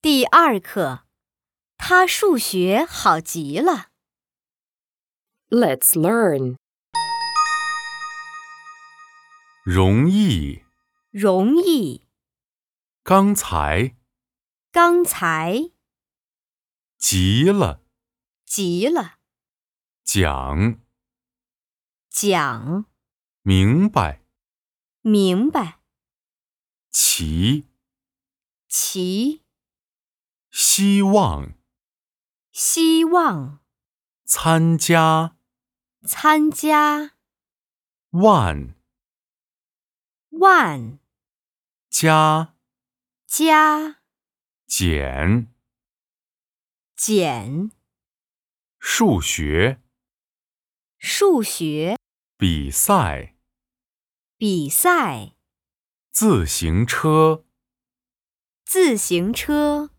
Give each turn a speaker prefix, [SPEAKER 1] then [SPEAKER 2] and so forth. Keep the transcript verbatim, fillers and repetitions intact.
[SPEAKER 1] 第二课，他数学好极了。
[SPEAKER 2] Let's learn.
[SPEAKER 3] 容易，
[SPEAKER 1] 容易，
[SPEAKER 3] 刚才，
[SPEAKER 1] 刚才，
[SPEAKER 3] 急了，
[SPEAKER 1] 极了，
[SPEAKER 3] 讲，
[SPEAKER 1] 讲，
[SPEAKER 3] 明白，
[SPEAKER 1] 明白，
[SPEAKER 3] 齐，
[SPEAKER 1] 齐，
[SPEAKER 3] 希望，
[SPEAKER 1] 希望，
[SPEAKER 3] 参加，
[SPEAKER 1] 参加，
[SPEAKER 3] 万，
[SPEAKER 1] 万，
[SPEAKER 3] 加，
[SPEAKER 1] 加，
[SPEAKER 3] 减，
[SPEAKER 1] 减，
[SPEAKER 3] 数学，
[SPEAKER 1] 数学，
[SPEAKER 3] 比赛，
[SPEAKER 1] 比赛，
[SPEAKER 3] 自行车。
[SPEAKER 1] 自行车。